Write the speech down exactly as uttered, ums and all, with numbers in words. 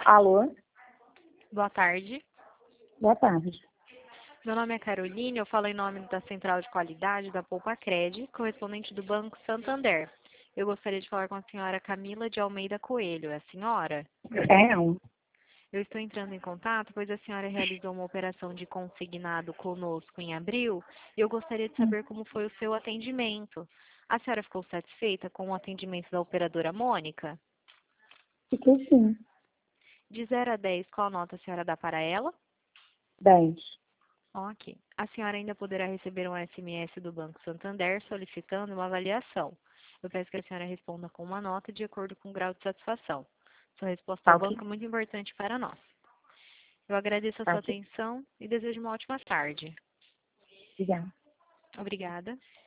Alô? Boa tarde. Boa tarde. Meu nome é Caroline, eu falo em nome da Central de Qualidade da Poupacred, correspondente do Banco Santander. Eu gostaria de falar com a senhora Camila de Almeida Coelho. É a senhora? É, não. Eu estou entrando em contato, pois a senhora realizou uma operação de consignado conosco em abril e eu gostaria de saber como foi o seu atendimento. A senhora ficou satisfeita com o atendimento da operadora Mônica? Fiquei sim. De zero a dez, qual nota a senhora dá para ela? dez. Ok. A senhora ainda poderá receber um S M S do Banco Santander solicitando uma avaliação. Eu peço que a senhora responda com uma nota de acordo com o grau de satisfação. Sua resposta Tá ao ok? banco é muito importante para nós. Eu agradeço a Tá sua ok. atenção e desejo uma ótima tarde. Obrigada. Obrigada.